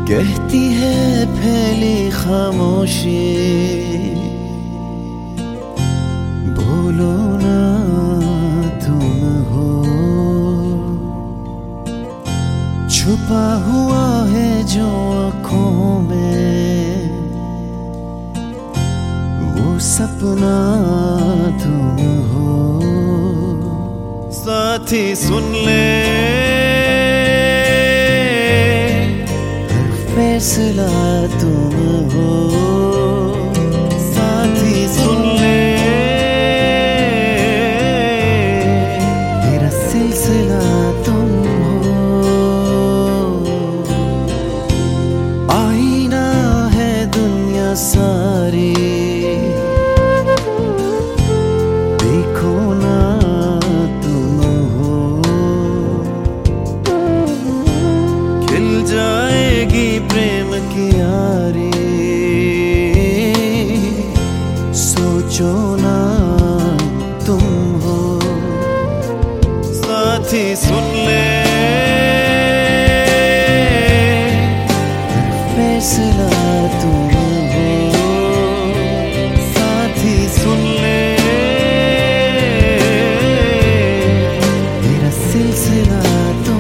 कहती है फैली खामोशी, बोलो ना तुम हो। छुपा हुआ है जो आँखों में, वो सपना तुम हो। साथी सुन ले, फैसला तुम हो। साथी सुन ले, तेरा सिलसिला तुम हो। आईना है दुनिया सारी, देखो ना तुम हो। खिल जाएगी प्रेम की यारी, सोचो ना तुम हो। साथी सुन ले, फैसला तुम हो। साथी सुन ले, तेरा सिलसिला तुम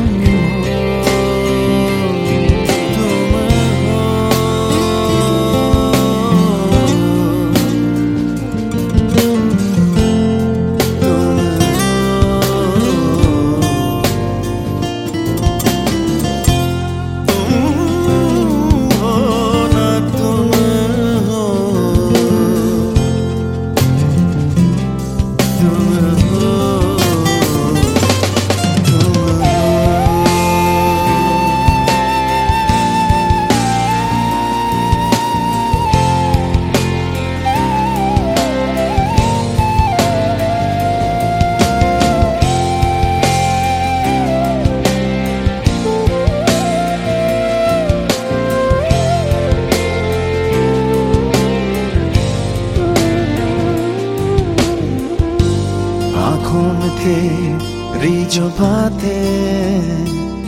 आँखों में तेरी जो बातें,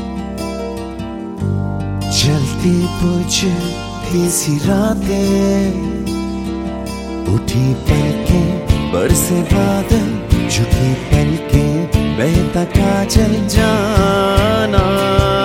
जलती बुझती सी रातें। उठी पलकें बरसे बादल, झुकी पलकें बहता काजल जाना।